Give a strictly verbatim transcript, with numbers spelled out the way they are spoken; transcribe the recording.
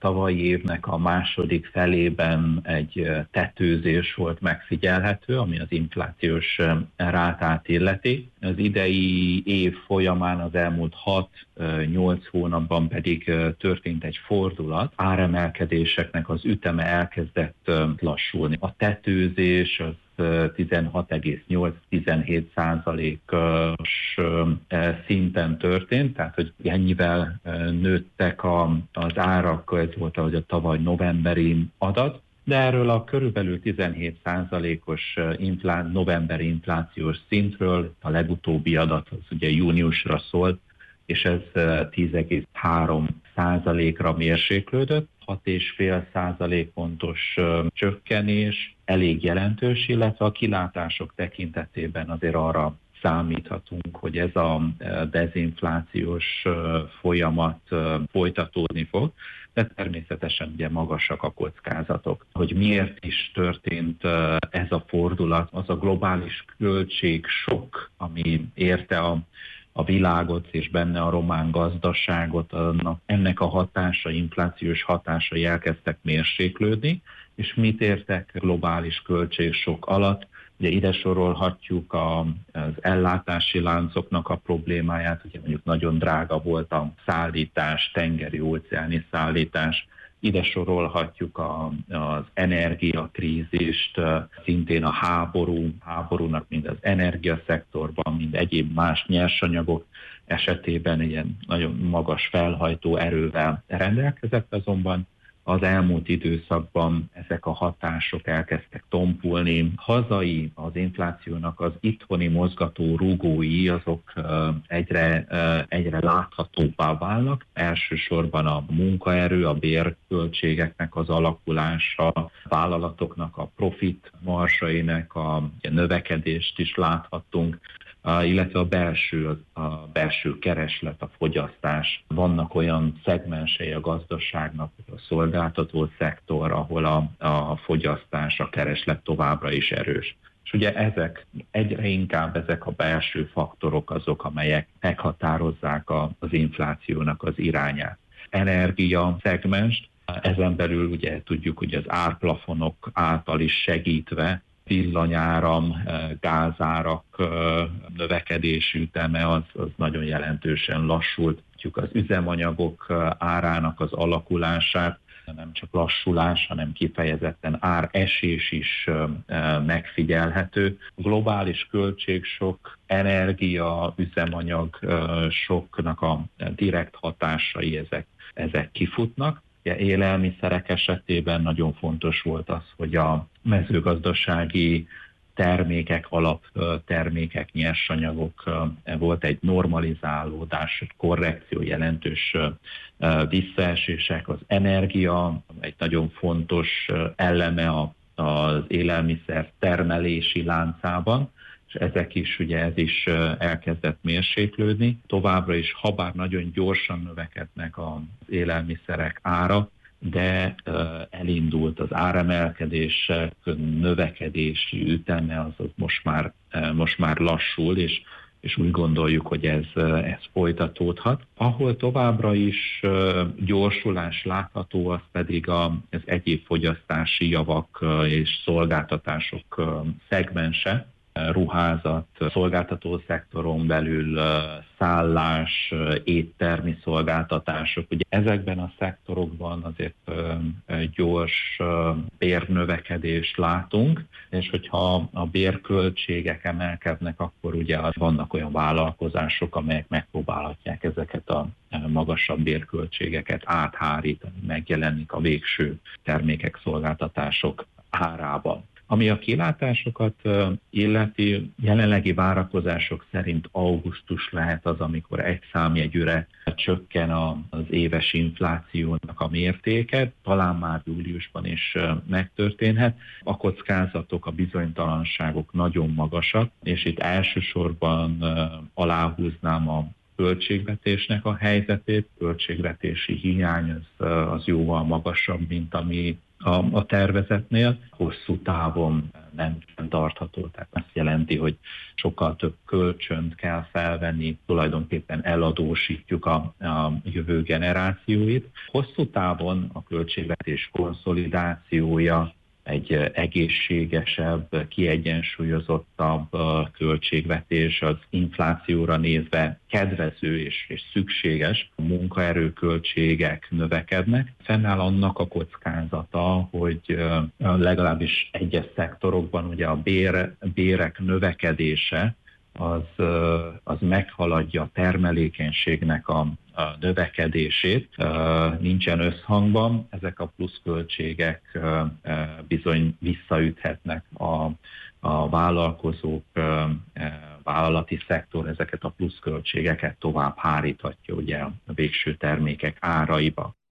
tavalyi évnek a második felében egy tetőzés volt megfigyelhető, ami az inflációs rátát illeti. Az idei év folyamán az elmúlt hat-nyolc hónapban pedig történt egy fordulat, áremelkedéseknek az üteme elkezdett lassulni. A tetőzés az tizenhat egész nyolc-tizenhét százalékos szinten történt, tehát hogy ennyivel nőttek a, az árak, ez volt ahogy a tavaly novemberi adat, de erről a körülbelül tizenhét százalékos inflá, novemberi inflációs szintről a legutóbbi adat az ugye júniusra szólt, és ez tíz egész három százalékra mérséklődött, hat egész öt százalékpontos csökkenés elég jelentős, illetve a kilátások tekintetében azért arra számíthatunk, hogy ez a dezinflációs folyamat folytatódni fog, de természetesen ugye magasak a kockázatok. Hogy miért is történt ez a fordulat, az a globális költségsokk, ami érte a a világot és benne a román gazdaságot, annak, ennek a hatása, inflációs hatásai elkezdtek mérséklődni, és mit értek globális költségsokk alatt? Ugye ide sorolhatjuk a, az ellátási láncoknak a problémáját, ugye mondjuk nagyon drága volt a szállítás, tengeri, óceáni szállítás, ide sorolhatjuk a, az energiakrízist, szintén a háború, háborúnak mind az energiaszektorban, mind egyéb más nyersanyagok esetében ilyen nagyon magas felhajtó erővel rendelkezett, azonban az elmúlt időszakban ezek a hatások elkezdtek tompulni. Hazai az inflációnak az itthoni mozgató rúgói, azok egyre, egyre láthatóbbá válnak. Elsősorban a munkaerő, a bérköltségeknek az alakulása, a vállalatoknak a profit marzsainak a növekedést is láthattunk, illetve a belső, a belső kereslet, a fogyasztás. Vannak olyan szegmensei a gazdaságnak, a szolgáltató szektor, ahol a, a fogyasztás, a kereslet továbbra is erős. És ugye ezek, egyre inkább ezek a belső faktorok azok, amelyek meghatározzák a, az inflációnak az irányát. Energia szegmens, ezen belül ugye tudjuk, hogy az árplafonok által is segítve villanyáram, gázárak növekedési üteme az, az nagyon jelentősen lassult. Az üzemanyagok árának az alakulását, nem csak lassulás, hanem kifejezetten áresés is megfigyelhető. Globális költségsokk, energia, üzemanyag soknak a direkt hatásai ezek, ezek kifutnak. Élelmiszerek esetében nagyon fontos volt az, hogy a mezőgazdasági termékek, alaptermékek, nyersanyagok volt egy normalizálódás, egy korrekció, jelentős visszaesések. Az energia egy nagyon fontos eleme az élelmiszer termelési láncában, és ezek is, ugye ez is elkezdett mérséklődni. Továbbra is, habár nagyon gyorsan növekednek az élelmiszerek ára, de elindult az áremelkedések, növekedési üteme, az most már, most már lassul, és, és úgy gondoljuk, hogy ez, ez folytatódhat. Ahol továbbra is gyorsulás látható, az pedig az egyéb fogyasztási javak és szolgáltatások szegmense, ruházat, szolgáltató szektoron belül szállás, éttermi szolgáltatások. Ugye ezekben a szektorokban azért gyors bérnövekedést látunk, és hogyha a bérköltségek emelkednek, akkor ugye vannak olyan vállalkozások, amelyek megpróbálhatják ezeket a magasabb bérköltségeket áthárítani, megjelenik a végső termékek, szolgáltatások árában. Ami a kilátásokat illeti, jelenlegi várakozások szerint augusztus lehet az, amikor egy számjegyűre csökken az éves inflációnak a mértéke, talán már júliusban is megtörténhet. A kockázatok, a bizonytalanságok nagyon magasak, és itt elsősorban aláhúznám a költségvetésnek a helyzetét. Költségvetési hiány az, az jóval magasabb, mint ami a, a tervezetnél, hosszú távon nem tartható. Tehát azt jelenti, hogy sokkal több kölcsönt kell felvenni, tulajdonképpen eladósítjuk a, a jövő generációit. Hosszú távon a költségvetés konszolidációja egy egészségesebb, kiegyensúlyozottabb költségvetés, az inflációra nézve kedvező és, és szükséges, a munkaerőköltségek növekednek. Fennáll annak a kockázata, hogy legalábbis egyes szektorokban ugye a bér, bérek növekedése az, az meghaladja a termelékenységnek a, a növekedését, nincsen összhangban, ezek a pluszköltségek bizony visszaüthetnek a, a vállalkozók, vállalati szektor ezeket a pluszköltségeket tovább háríthatja ugye a végső termékek áraiba.